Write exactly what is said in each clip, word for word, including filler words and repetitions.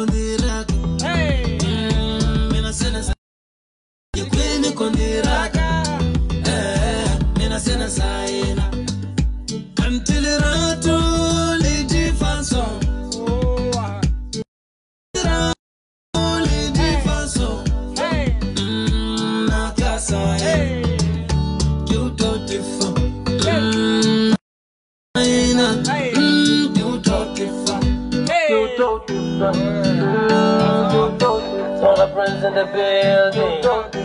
kondiraka. Hey. Mina sena sa. You queen kondiraka. Eh, mina sena sa ina. Until rato lady faso. Lady faso. Hey. Na casa. Hey. You don't differ. Ina. You don't differ. You don't differ. All the friends in the building.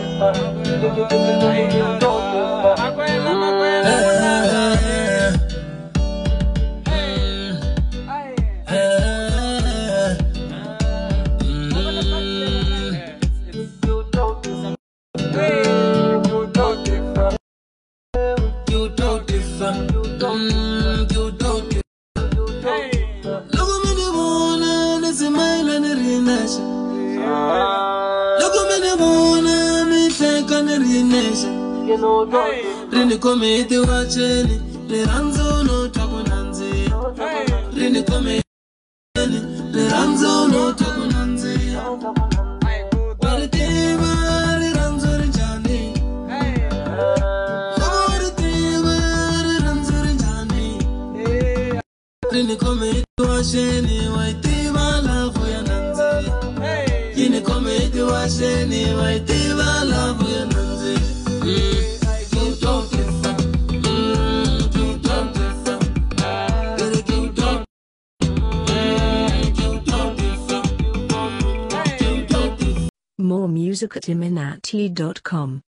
Rini komedi wacheni, liranzo no takunanzi. Rini komedi, liranzo no takunanzi. Waritima, liranzo rijani. Waritima, liranzo rijani. Rini komedi wacheni, waitima lafu ya nanzi. Rini komedi wacheni, waitima lafu ya nanzi. More music at iminati dot com.